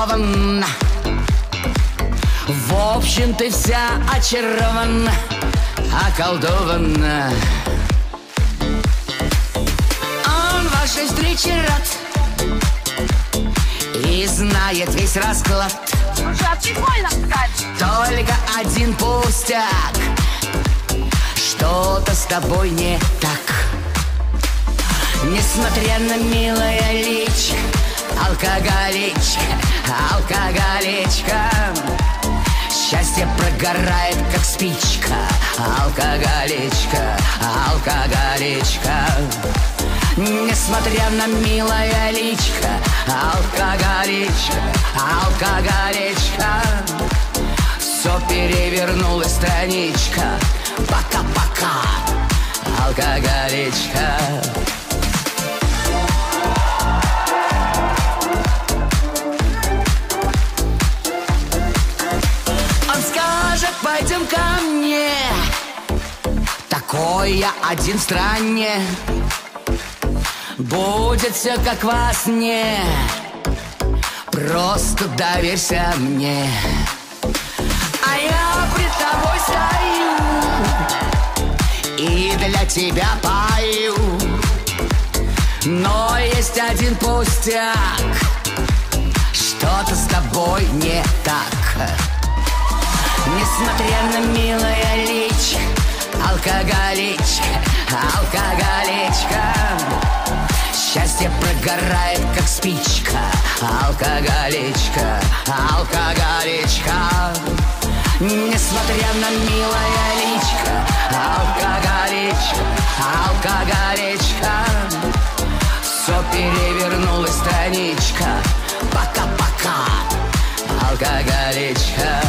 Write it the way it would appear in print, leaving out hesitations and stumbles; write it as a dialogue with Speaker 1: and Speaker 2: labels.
Speaker 1: очарована. В общем, ты вся очарована, околдована. Он вашей встрече рад и знает весь расклад.
Speaker 2: Слушай, а прикольно, кстати.
Speaker 1: Только один пустяк: что-то с тобой не так. Несмотря на милое личико, алкоголичка, алкоголичка, счастье прогорает, как спичка. Алкоголичка, алкоголичка. Несмотря на милое личико, алкоголичка, алкоголичка, все перевернулась страничка. Пока-пока, алкоголичка. Он скажет: пойдем ко мне. Такой я один в стране. Будет все как во сне. Просто доверься мне. А я пред тобой стою и для тебя пою. Но есть один пустяк: что-то с тобой не так. Несмотря на милое личико, алкоголичка, алкоголичка, счастье прогорает, как спичка. Алкоголичка, алкоголичка. Несмотря на милое личико, алкоголичка, алкоголичка, все перевернулась страничка. Пока-пока, алкоголичка.